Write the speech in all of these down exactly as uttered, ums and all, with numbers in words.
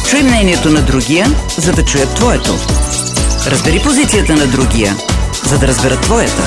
Чуй мнението на другия, за да чуят твоето. Разбери позицията на другия, за да разберат твоята.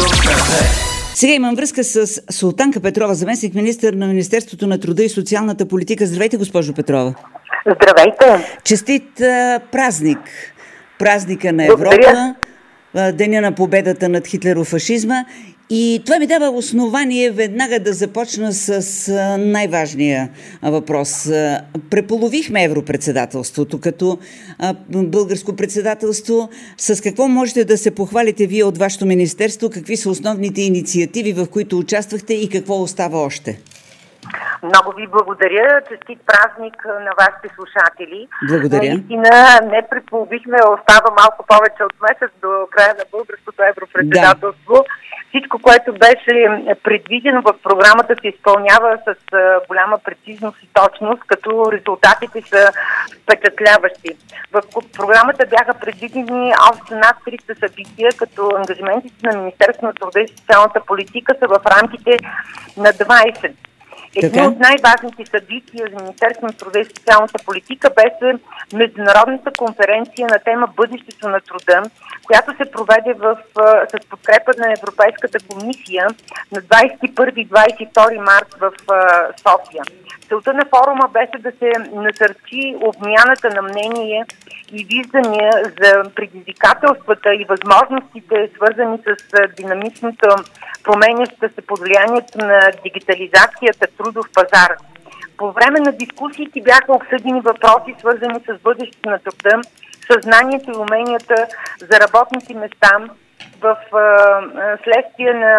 Сега имам връзка с Султанка Петрова, заместник-министър на Министерството на труда и социалната политика. Здравейте, госпожо Петрова. Здравейте. Честит а, празник. Празника на Европа, а, Деня на победата над хитлерофашизма. И това ми дава основание веднага да започна с а, най-важния въпрос. А, преполовихме европредседателството като а, българско председателство. С какво можете да се похвалите вие от вашето министерство? Какви са основните инициативи, в които участвахте и какво остава още? Много ви благодаря. Честит празник на вашите слушатели. Благодаря. Наистина не преполовихме, остава малко повече от месец до края на българското европредседателство. Да. Всичко, което беше предвидено в програмата, се изпълнява с голяма прецизност и точност, като резултатите са впечатляващи. В програмата бяха предвидени общо над триста събития, като ангажиментите на Министерството на труда и социалната политика са в рамките на двайсет. Едно от най-важните събития за Министерството на труда и социалната политика беше Международната конференция на тема Бъдещето на труда, която се проведе в, с подкрепа на Европейската комисия на двайсет и първи и двайсет и втори март в София. Целта на форума беше да се насърчи обмяната на мнение и виждания за предизвикателствата и възможностите, свързани с динамичното променяща се под влиянието на дигитализацията трудов пазар. По време на дискусиите бяха обсъдени въпроси, свързани с бъдещето на труда, съзнанието и уменията за работните места в а, следствие на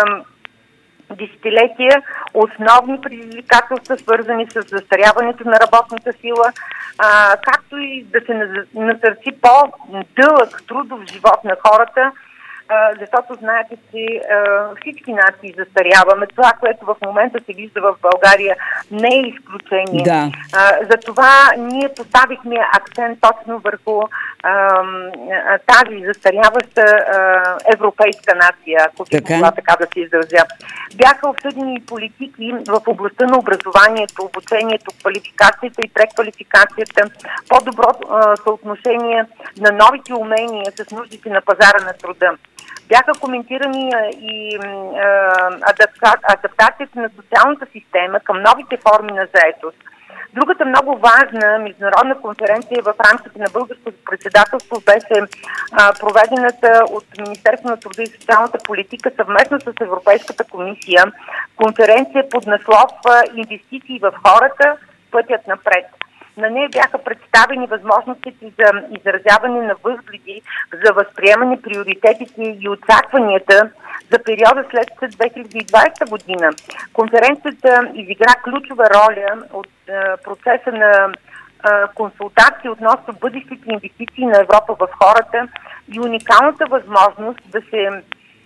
десетилетия, основни предизвикателства, свързани с застаряването на работната сила, а, както и да се насърчи по-дълъг трудов живот на хората, Uh, защото знаете, че uh, всички нации застаряваме. Това, което в момента се вижда в България, не е изключение. Да. Uh, затова ние поставихме акцент точно върху uh, тази застаряваща uh, европейска нация, ако би могла така да се изразя. Бяха обсъдени политики в областта на образованието, обучението, квалификацията и преквалификацията, по-добро uh, съотношение на новите умения с нуждите на пазара на труда. Бяха коментирани и адапта, адаптацията на социалната система към новите форми на заетост. Другата много важна международна конференция в рамките на българското председателство беше а, проведената от Министерството на труда и социалната политика съвместно с Европейската комисия конференция под наслов "Инвестиции в хората. Пътят напред". На нея бяха представени възможностите за изразяване на възгледи, за възприемане приоритетите и очакванията за периода след две хиляди и двайсета година. Конференцията изигра ключова роля от е, процеса на е, консултации относно бъдещите инвестиции на Европа в хората и уникалната възможност да се е,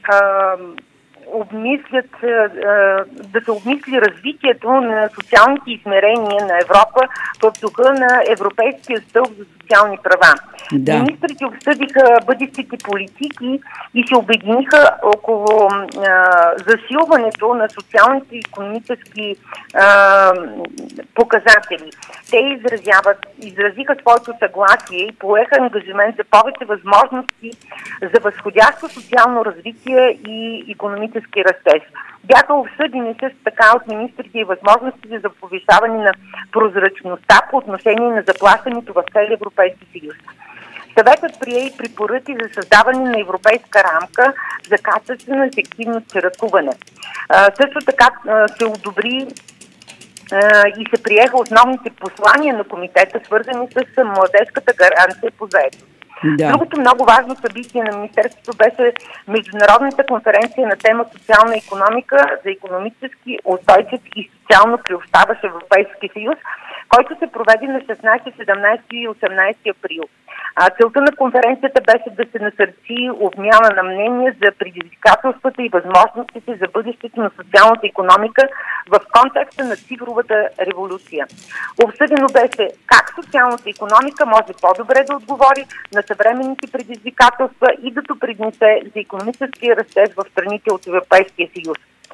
обмислят, да се обмисли развитието на социалните измерения на Европа в духа на Европейския стълб за социални права. Да. Министрите обсъдиха бъдещите политики и се обединиха около а, засилването на социалните и икономически а, показатели. Те изразяват, изразиха своето съгласие и поеха ангажимент за повече възможности за възходящо социално развитие и икономически растеж. Бяха обсъдени също така от министрите и възможностите за повишаване на прозрачността по отношение на заплащането в целия Европейски съюз. Съветът прие и препоръки за създаване на европейска рамка за качествено и ефективно чиракуване. Също така а, се одобри а, и се приеха основните послания на комитета, свързани с младежката гаранция по заетост. Да. Другото много важно събитие на Министерството беше Международната конференция на тема социална икономика за икономически устойчив и социално приобщаващ Европейски съюз, който се проведе на шестнайсети, седемнайсети и осемнайсети април. А, целта на конференцията беше да се насърчи обмяна на мнения за предизвикателствата и възможностите за бъдещето на социалната икономика в контекста на цифровата революция. Обсъдено беше как социалната икономика може по-добре да отговори на съвременните предизвикателства и да допринесе за икономическия растеж в страните от Европейския съюз.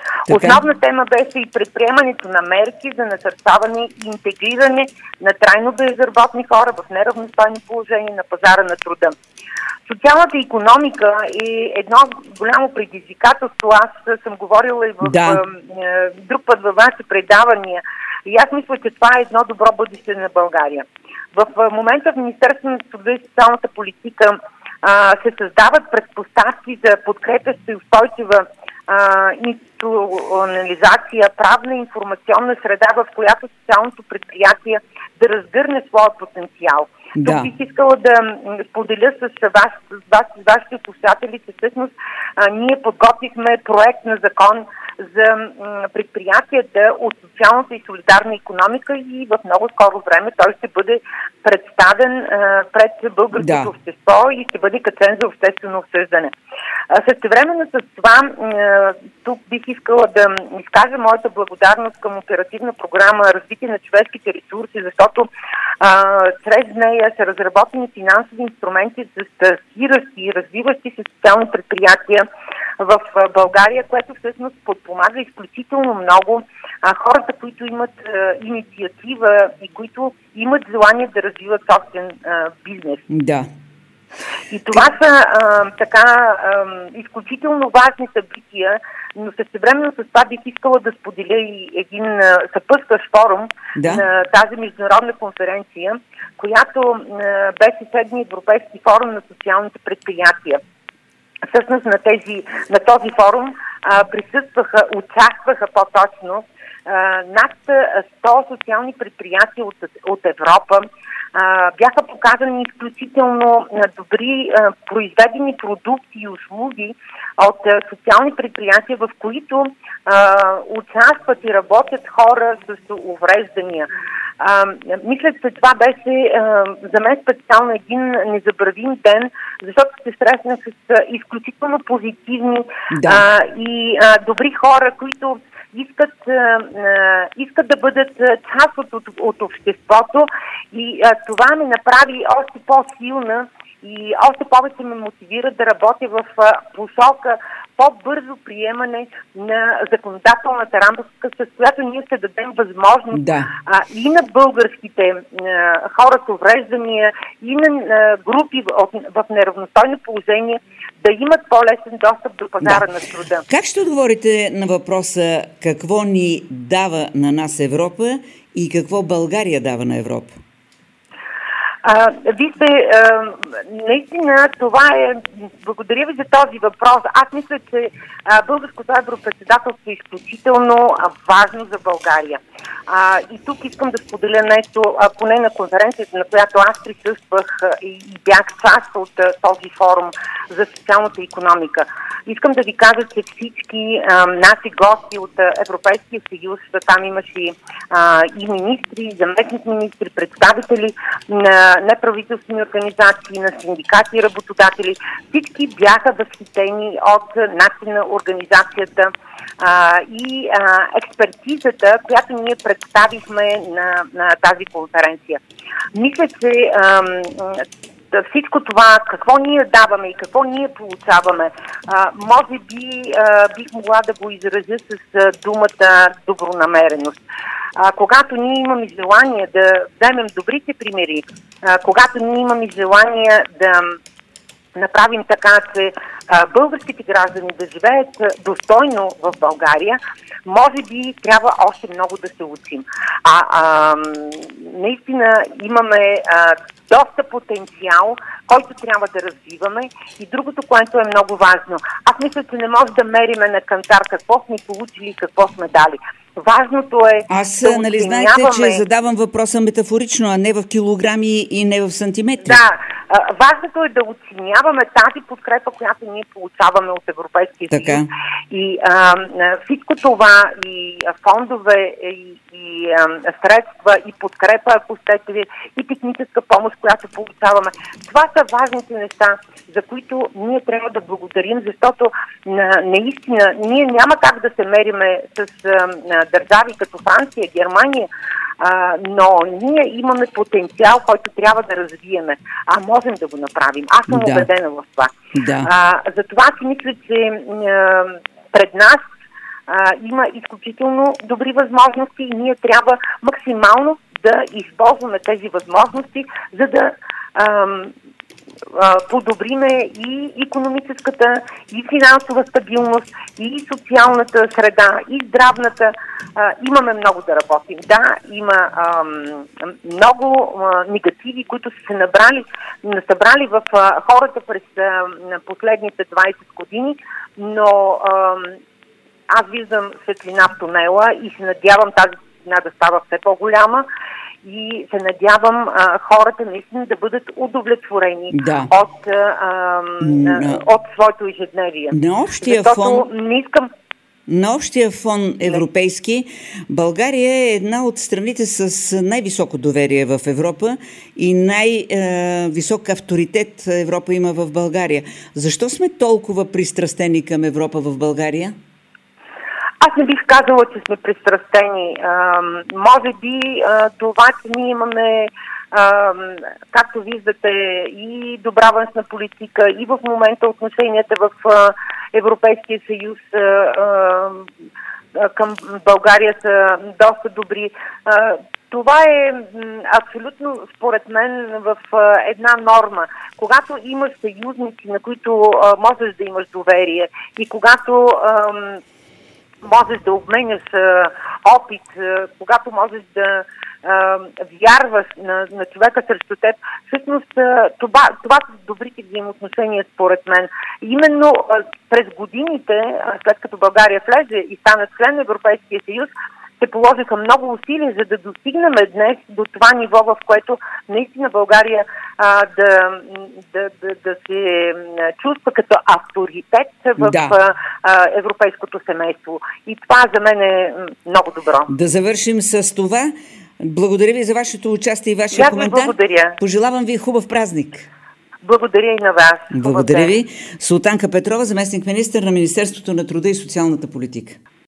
Така. Основна тема беше и предприемането на мерки за насърчаване и интегриране на трайно безработни хора в неравностойно положение на пазара на труда. Социалната икономика е едно голямо предизвикателство. Аз съм говорила и в да. е, друг път във вашите предавания. И аз мисля, че това е едно добро бъдеще на България. В момента в Министерството на труда и социалната политика а, се създават предпоставки за подкрепяща и устойчива а, институционализация, правна информационна среда, в която социалното предприятие да разгърне своя потенциал. Да. Тук бих искала да споделя с вас, с вас, с вашите слушатели, че всъщност а, ние подготвихме проект на закон за м, предприятията от социалната и солидарна икономика и в много скоро време той ще бъде представен а, пред българското да. общество и ще бъде качен за обществено обсъждане. Същевременно с това а, тук бих искала да изкажа моята благодарност към оперативна програма Развитие на човешките ресурси, защото а, чрез нея са разработени финансови инструменти за стартиращи и развиващи се социални предприятия в България, което всъщност подпомага изключително много а, хората, които имат а, инициатива и които имат желание да развиват собствен а, бизнес. Да. И това са а, така а, изключително важни събития, но същевременно с това бих искала да споделя и един а, съпътстващ форум да. на тази международна конференция, която а, беше седми Европейски форум на социалните предприятия. Всъщност на, тези, на този форум а, присъстваха, участваха по-точно а, над сто социални предприятия от, от Европа. А, бяха показани изключително а, добри а, произведени продукти и услуги от а, социални предприятия, в които а, участват и работят хора с увреждания. А, мисля, че това беше а, за мен специално един незабравим ден, защото се срещнах с а, изключително позитивни да. а, и а, добри хора, които искат, а, искат да бъдат част от, от, от обществото и а, това ме направи още по-силна и още повече ме мотивира да работя в а, посока по-бързо приемане на законодателната рамка, с която ние ще дадем възможност да. а, и на българските а, хора с увреждания, и на а, групи в, в неравностойно положение да имат по-лесен достъп до пазара да. на труда. Как ще отговорите на въпроса какво ни дава на нас Европа и какво България дава на Европа? А, вижте, а, наистина това е... Благодаря ви за този въпрос. Аз мисля, че а, българското европредседателство е изключително а, важно за България. А, и тук искам да споделя нещо, а, поне на конференцията, на която аз присъствах а, и, и бях част от а, този форум за социалната икономика. Искам да ви кажа, че всички а, наши гости от а, Европейския съюз, там имаше а, и министри, заместник министри, представители на неправителствени организации, на синдикати и работодатели. Всички бяха възхитени от начина организацията а, и а, експертизата, която ние представихме на, на тази конференция. Мисля, че а, всичко това, какво ние даваме и какво ние получаваме, а, може би а, бих могла да го изразя с а, думата добронамереност. А, когато ние имаме желание да вземем добрите примери, а, когато ние имаме желание да направим така, че а, българските граждани да живеят достойно в България, може би трябва още много да се учим. А, а наистина имаме а, доста потенциал, който трябва да развиваме. И другото, което е много важно. Аз мисля, че не може да мериме на кантар какво сме получили и какво сме дали. Важното е Аз, да нали знаете, че задавам въпроса метафорично, а не в килограми и не в сантиметри. Да, а, важното е да оценяваме тази подкрепа, която ние получаваме от Европейския съюз. И а, всичко това, и фондове, и, и а, средства, и подкрепа, ако щете, и техническа помощ, която получаваме. Това са важните неща, за които ние трябва да благодарим, защото на, наистина ние няма как да се мериме с а, държави като Франция, Германия, а, но ние имаме потенциал, който трябва да развиеме, а можем да го направим. Аз съм да. убедена в това. Да. А, затова си мисля, че а, пред нас а, има изключително добри възможности и ние трябва максимално да използваме тези възможности, за да ам, а, подобриме и икономическата, и финансова стабилност, и социалната среда, и здравната. А, имаме много да работим. Да, има ам, много а, негативи, които са се набрали, събрали в а, хората през а, последните двайсет години, но ам, аз виждам светлина в тунела и се надявам тази светлина да става все по-голяма и се надявам а, хората наистина да бъдат удовлетворени да. от, а, а, от своето ежедневие. На общия Защото фон... не искам... На общия фон европейски, България е една от страните с най-високо доверие в Европа и най-висок авторитет Европа има в България. Защо сме толкова пристрастени към Европа в България? Аз не бих казала, че сме пристрастени. А, може би а, това, че ние имаме, а, както виждате, и добра външна политика, и в момента отношенията в а, Европейския съюз а, а, към България са доста добри. А, това е м, абсолютно, според мен, в а, една норма. Когато имаш съюзници, на които а, можеш да имаш доверие и когато а, можеш да обменяш а, опит, а, когато можеш да а, вярваш на, на човека срещу теб, всъщност а, това, това са добрите взаимоотношения според мен. Именно а, през годините, а, след като България влезе и стана член на Европейския съюз, се положиха много усилия, за да достигнем днес до това ниво, в което наистина България а, да, да, да, да се чувства като авторитет в да. а, а, европейското семейство. И това за мен е много добро. Да завършим с това. Благодаря ви за вашето участие и вашия коментар. Благодаря. Пожелавам ви хубав празник. Благодаря и на вас. Благодаря ви. Султанка Петрова, заместник-министър на Министерството на труда и социалната политика.